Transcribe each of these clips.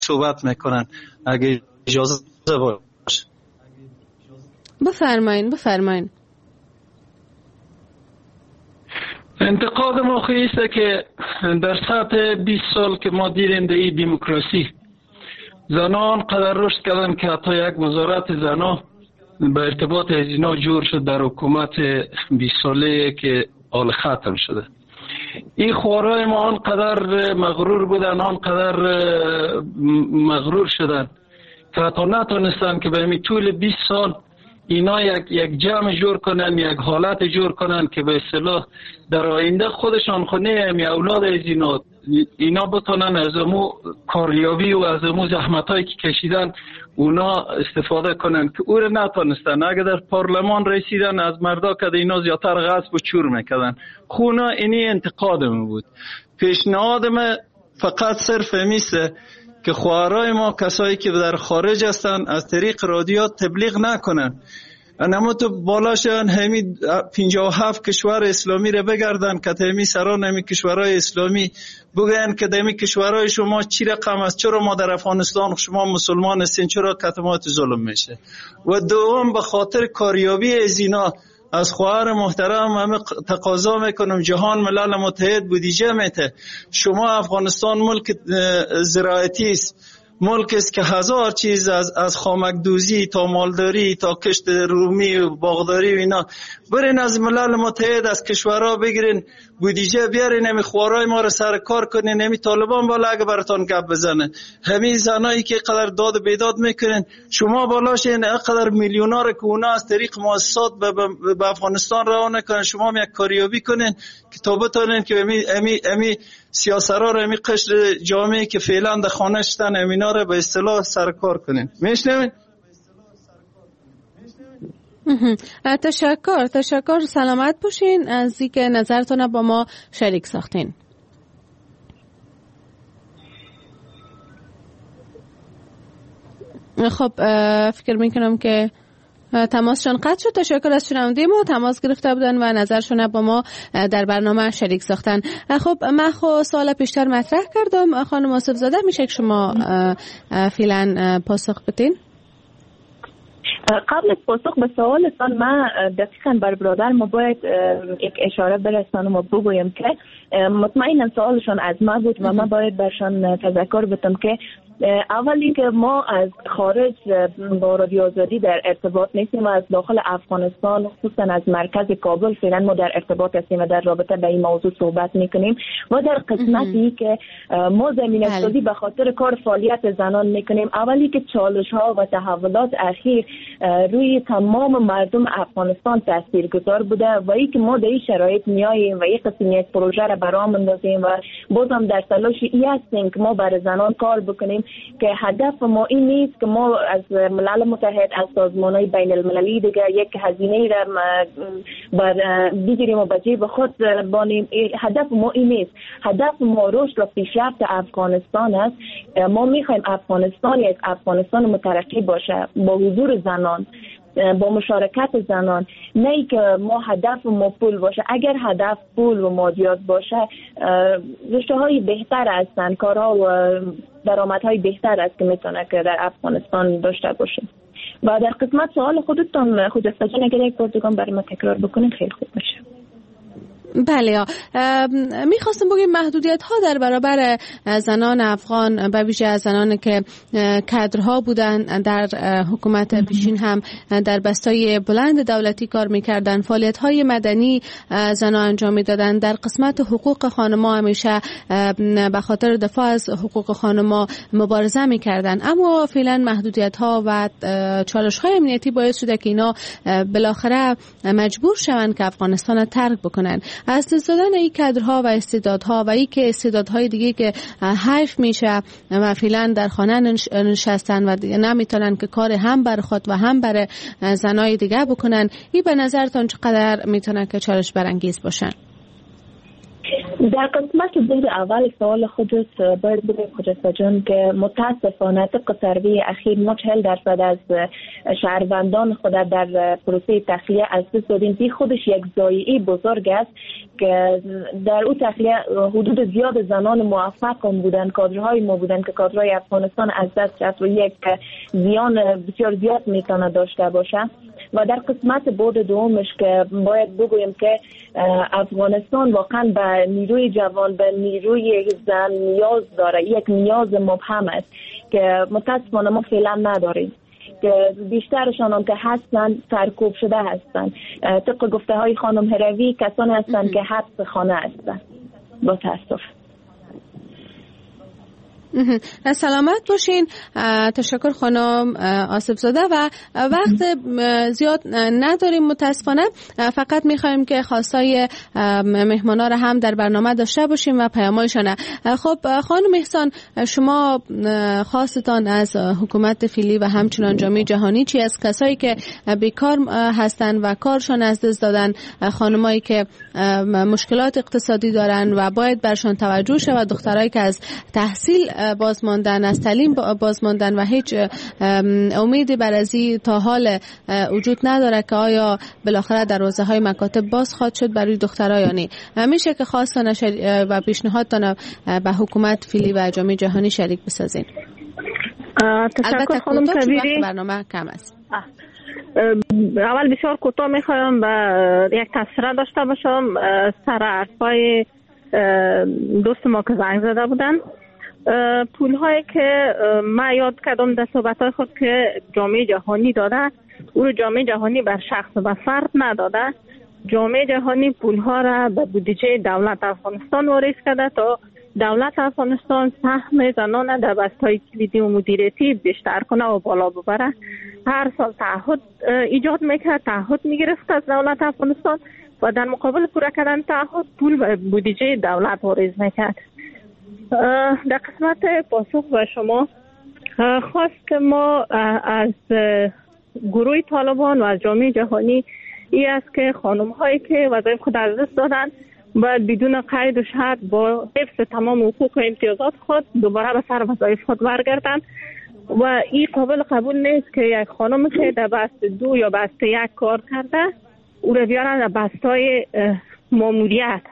صحبت میکنن اگه اجازه باشه. بفرمایین. انتقاد ما خیسته که در سطح 20 سال که ما دیدیم در این دموکراسی زنان قدر رشد کردن که حتی یک وزارت زنا به ارتباط از اینا جور شد در حکومت 20 ساله که حال ختم شده. این خوارای ما آنقدر مغرور بودن، آنقدر مغرور شدن که حتی نتونستن که به طول 20 سال اینا یک جمع جور کنن، یک حالت جور کنن که به اصطلاح در آینده خودشان خونه همی اولاد از اینا بتونن از امو کاریابی و از امو زحمتایی که کشیدن اونا استفاده کنن که او را نتونستن. اگر در پارلمان رسیدن از مردا که اینا زیادتر غصب و چور میکردن. خونا اینی انتقادم بود. پیشنهادم فقط صرف میسه که خواهرای ما کسایی که در خارج هستن از طریق رادیو تبلیغ نکنن. اما تو بالاشن همی 57 کشور اسلامی رو بگردن که همی سران همی کشورهای اسلامی بگن که همی کشورهای شما چی رقم است، چرا ما در افغانستان شما مسلمان هستین، چرا کتمات ظلم میشه. و دوم به خاطر کاریابی از اینا از خواهر محترم همه تقاضا میکنم جهان ملل متحد بودجه میته. شما افغانستان ملک زراعتی است، ملک است که هزار چیز از خامکدوزی تا مالداری تا کشت رومی و باغداری و اینا برین از ملل متحد از کشورها بگیرین بودجه بیارین، همی خوارای ما رو سر کار کنین. همی طالبان بالا اگه براتون گپ بزنه، همی زنایی که قدر داد بیداد میکنین شما بالاشین اقدر میلیونار که اونا از طریق مؤسسات به افغانستان روانه کنن، شما هم یک کاریابی کنین که تا بتونین که همی سیاسرها رو همی قشر جامعه که فعلا در خانه شدن همینا رو به اصطلاح سرکار کنین. میشنوین؟ تشکر. سلامت باشین از اینکه نظرتون با ما شریک ساختین. خب فکر میکنم که تماسشان قطع شد. تشکر از شنونده ما تماس گرفته بودن و نظرشون با ما در برنامه شریک ساختن. خب من سوال پیشتر مطرح کردم. خانم آصف زاده میشه که شما فعلا پاسخ بدین؟ قبل از پاسخ به سوالتان من دقیقاً بر برادر ما باید یک اشاره برسانم و بگویم که مطمئنم سوالشان از ما بود و من باید برشان تذکر بدم که اولی که ما از خارج با رادیو آزادی در ارتباط نیستیم و از داخل افغانستان خصوصا از مرکز کابل فعلا ما در ارتباط هستیم و در رابطه با این موضوع صحبت میکنیم. و در قسمتی که ما زمینه سازی به خاطر کار فعالیت زنان میکنیم، اولی که چالش ها و تحولات اخیر روی تمام مردم افغانستان تاثیرگذار بوده و ای که ما در این شرایط میاییم و یک قسمی از پروژه را برام اندازیم و بازم در تلاش ای هستیم که ما برای زنان کار بکنیم که هدف ما این نیست که ما از ملل متحد از سازمان‌های بین المللی دیگه یک هزینه را بگیریم و به جیب خود بانیم. هدف ما این نیست. هدف ما رشد و پیشرفت افغانستان است. ما میخوایم افغانستان یک افغانستان مترقی باشه با حضور زنان، با مشارکت زنان، نه ای که ما هدف ما پول باشه. اگر هدف پول و مادیات باشه رشته های بهتر هستن، کارها و درآمدهای بهتر است که میتونه که در افغانستان داشته باشه. و در قسمت سوال خودتون خجسته جان اگر یک بار دیگه برای ما تکرار بکنین خیلی خوب باشه. بله، میخواستم بگیم محدودیت ها در برابر زنان افغان به ویژه زنان که کادرها بودن در حکومت پیشین هم در بستای بلند دولتی کار میکردن، فعالیت های مدنی زنان انجام میدادن، در قسمت حقوق خانم‌ها همیشه به خاطر دفاع از حقوق خانم‌ها مبارزه میکردن. اما فعلا محدودیت ها و چالش های امنیتی باعث شده که اینا بالاخره مجبور شوند که افغانستان را ترک بکنن. از دست دادن این کادرها و استعدادها و این که استعدادهای دیگه که حیف میشه و فعلا در خانه نشستن و دیگه نمیتونن که کار هم بر خود و هم بر زنای دیگه بکنن، این به نظرتون چقدر میتونه که چالش برانگیز باشن؟ در قسمت بود اول سوال خودت باید بگم خجسته جان که متاسفانه طبق سروی اخیر ما 40% از شهروندان خود در پروسه تخلیه از دست دادیم. این خودش یک ضایعه بزرگ است که در اون تخلیه حدود زیاد زنان موفق هم بودن، کادرهای ما بودن که کادرهای افغانستان از دست رفت و یک زیان بسیار زیاد میتونه داشته باشه. و در قسمت بود دومش که باید بگویم که افغانستان واقعا به نیروی جوان، به نیروی زن نیاز داره. یک نیاز مبهم است که متاسفانه ما فعلا نداریم، که بیشترشان هم که هستن سرکوب شده هستن. طبق گفته های خانم هروی کسانی هستن که حبس خانه هستن. با تاسف. سلامت باشین. تشکر خانم آصف زاده و وقت زیاد نداریم متاسفانه. فقط میخوایم که خواستای مهمانا را هم در برنامه داشته باشیم و پیامایشان. خب خانم احسان، شما خواستان از حکومت فعلی و همچنان جامعه جهانی چی از کسایی که بیکار هستن و کارشان از دست دادن، خانمایی که مشکلات اقتصادی دارن و باید برشان توجه شود، دخترایی که از تحصیل بازماندن، از تعلیم بازماندن و هیچ امیدی برازی تا حال وجود نداره که آیا بالاخره دروازه های مکاتب باز خواهد شد برای دخترها یا نه. میشه که خواستان و پیشنهادتان به حکومت فعلی و جامعه جهانی شریک بسازین. تشکر خانم کبیری. برنامه کم است. اول بسیار کوتاه میخوایم یک تفسیر داشته باشم سر حرفای دوست ما که زنگ زده بودن. پول هایی که ما یاد کردم در صحبت های خود که جامعه جهانی داده، او رو جامعه جهانی بر شخص و فرد نداده. جامعه جهانی پول ها را به بودجه دولت افغانستان واریز کرده تا دولت افغانستان سهم زنان در بستهای کلیدی و مدیریتی بیشتر کنه و بالا ببره. هر سال تعهد ایجاد میکرد، تعهد میگرفت از دولت افغانستان و در مقابل پورا کردن تعهد پول به بودجه دولت واریز میکرد. در قسمت پاسخ به شما خواست ما از گروه طالبان و از جامعه جهانی این است که خانم هایی که وظایف خود از دست دادن باید بدون قید و شرط با حفظ تمام حقوق و امتیازات خود دوباره به سر وظایف خود برگردن و این قابل قبول نیست که یک خانم که در بست 2 یا بست 1 کار کرده او را بیارن در بستای ماموریت.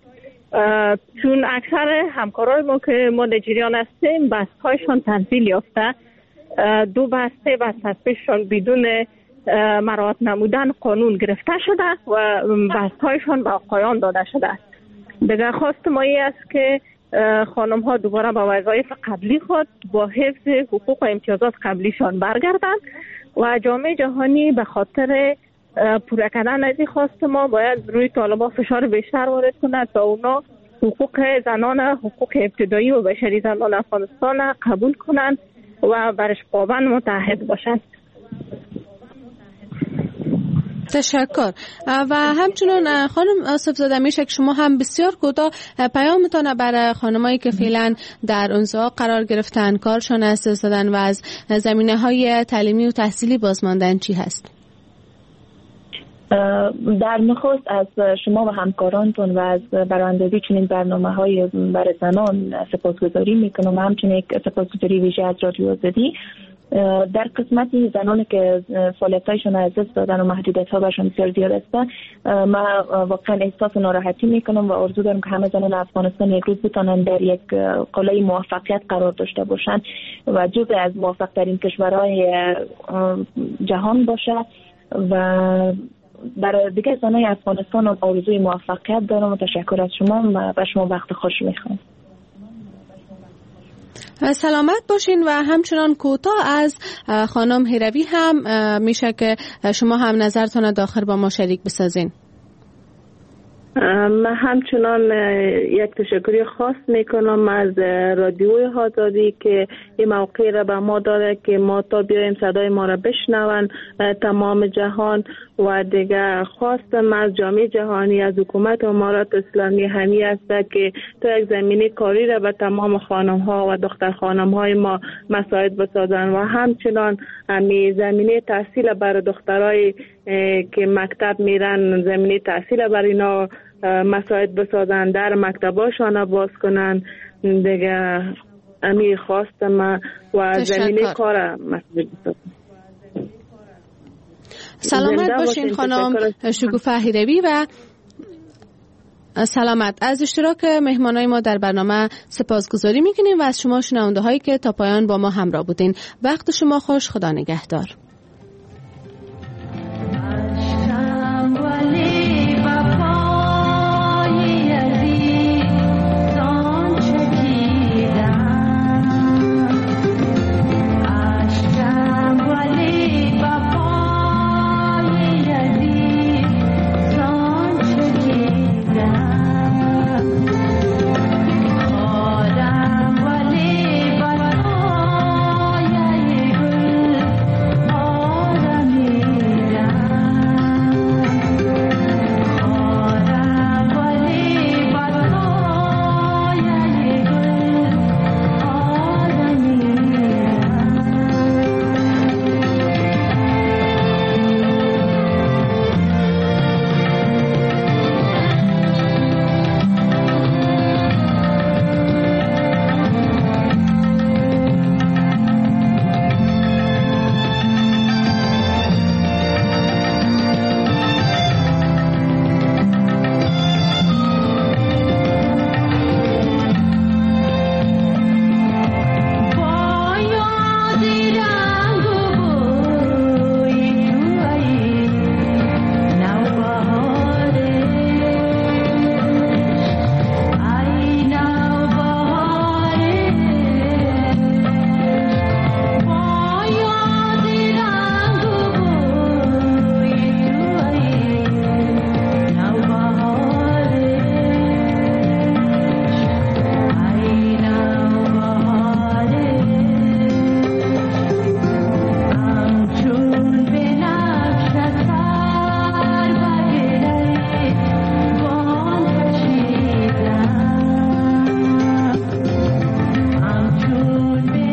چون اکثر همکارای ما که ما در جریان هستیم بستهایشان تنزیل یافته، 2 بسته و تصفیهشان بدون مراعات نمودن قانون گرفته شده و بستهایشان به آقایان داده شده. دیگر خواست ما این است که خانم ها دوباره به وظایف قبلی خود با حفظ حقوق و امتیازات قبلیشان برگردن و جامعه جهانی به خاطر پورا کردن از این خواست ما باید روی طالبان فشار بیشتر وارد کند تا اونا حقوق زنان، حقوق ابتدایی و بشری زنان افغانستان قبول کنند و برش پابند متحد باشند. تشکر. و همچنین خانم آصف زاده میشه که شما هم بسیار کوتاه پیامتان برای خانمایی که فعلا در انزوا قرار گرفتن، کارشان از دست دادن و از زمینه‌های تعلیمی و تحصیلی بازماندن چی هست؟ در نخست از شما و همکارانتون و از براندازی چنین برنامه‌های برای زنان سپاسگزاری میکنم و همچنین سپاسگزاری ویژه از رادیو آزادی. در قسمتی زنانی که فعالیت‌هایشان از دست دادن و محدودیت‌ها برشان بسیار زیاد است، من واقعا احساس ناراحتی میکنم و آرزو دارم که همه زنان افغانستان یک روز بتونن در یک قله موفقیت قرار داشته باشند و جزء از موفق‌ترین کشورهای جهان باشد. و برای دیگه زنای افغانستان آرزوی موفقیت دارم و تشکر از شما و به شما وقت خوش میخوام. سلامت باشین. و همچنان کوتاه از خانم هروی هم میشه که شما هم نظرتون داخل با ما شریک بسازین. من همچنان یک تشکری خاص میکنم از رادیوی آزادی که این موقع را به ما داده که ما تا بیایم صدای ما را بشنون تمام جهان. و دیگه خواستم از جامعه جهانی، از حکومت امارات اسلامی همی است که تا یک زمینه کاری را به تمام خانم ها و دختر خانم های ما مساعد بسازن و همچنان همی زمینه تحصیل برای دخترای که مکتب میرن زمینه تحصیل برای اینا مساعد بسازن، در مکتباشان باز کنن دیگه. امی خواستم و زمینه کار مسئول بسازن. سلامت باشین خانم شکوفه هیروی و سلامت. از اشتراک مهمانای ما در برنامه سپاسگزاری میکنیم و از شما شنونده هایی که تا پایان با ما همراه بودین. وقت شما خوش. خدا نگهدار.